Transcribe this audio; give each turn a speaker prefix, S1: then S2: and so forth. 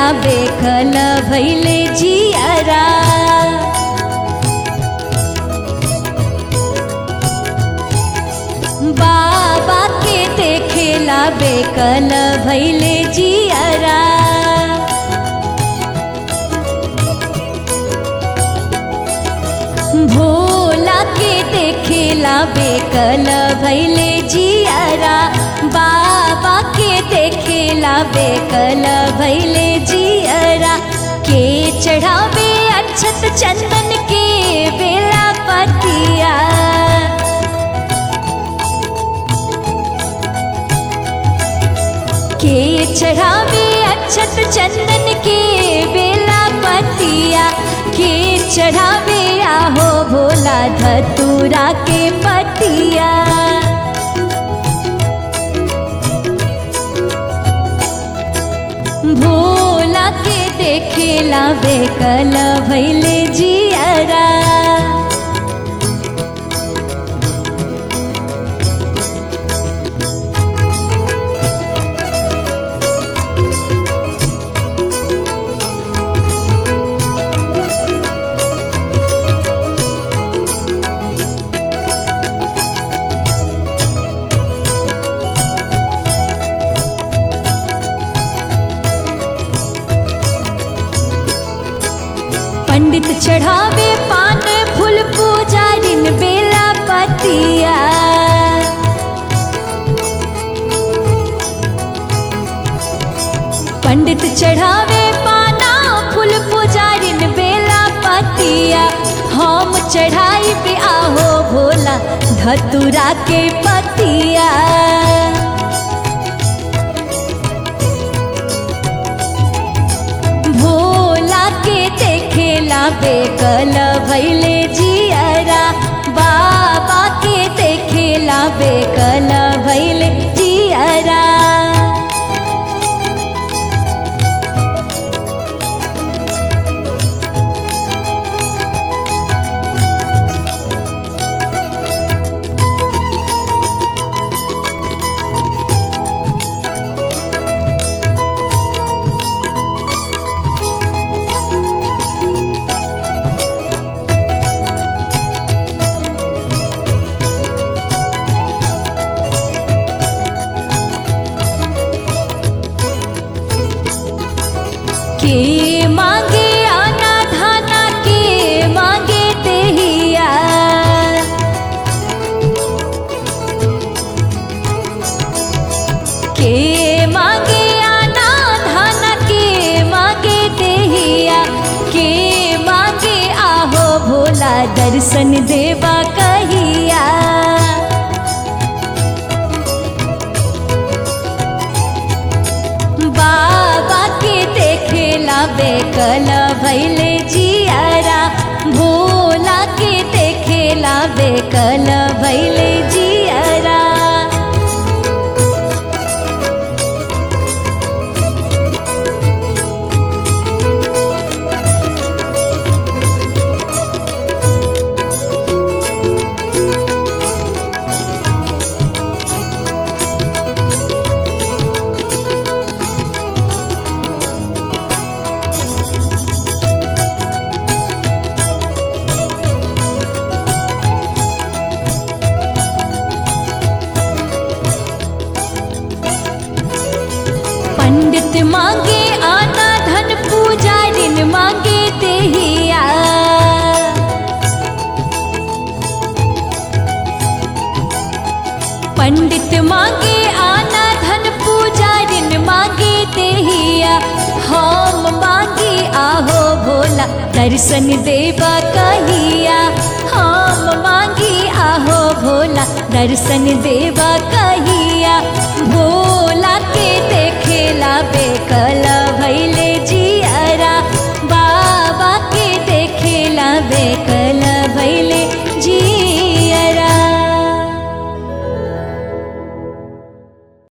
S1: बेकल भैले जियरा। बाबा के देखेला बेकल भैले जियरा। भोला के देखेला बेकल भैले जियरा। बाबा के देखेला बेकल भैले जियरा। के चढ़ावे अक्षत चंदन के बेला पतिया। के चढ़ावे अक्षत चंदन के बेला पतिया। के चढ़ावे आहो भोला धतूरा के पतिया। भोला के देखेला बेकल भैले जियरा। पंडित चढ़ावे पान फूल पुजारिन बेला पतिया। पंडित चढ़ावे पाना फूल पुजारिन बेला पतिया। हम चढ़ाई पे आहो भोला धतूरा के पतिया। भोला के देखेला बेकल भैले जियरा। बाबा के देखेला बेकल भैले जियरा। के मांगे आना धाना के मांगे देहिया। के मांगे आना धाना के मांगे देहिया। के मांगे आहो भोला दर्शन देवा कहिया। बाबा के देखेला बेकल भैले जियरा। भोला के देखेला बेकल भैले जियरा। पंडित मांगे आना धन पुजारिन मांगे देहिया। पंडित मांगे आना धन पुजारिन मांगे देहिया। हम मांगे आहो भोला दर्शन देवा कहिया। हम मांगे आहो भोला दर्शन देवा कहिया। भोला के देखेला बेकल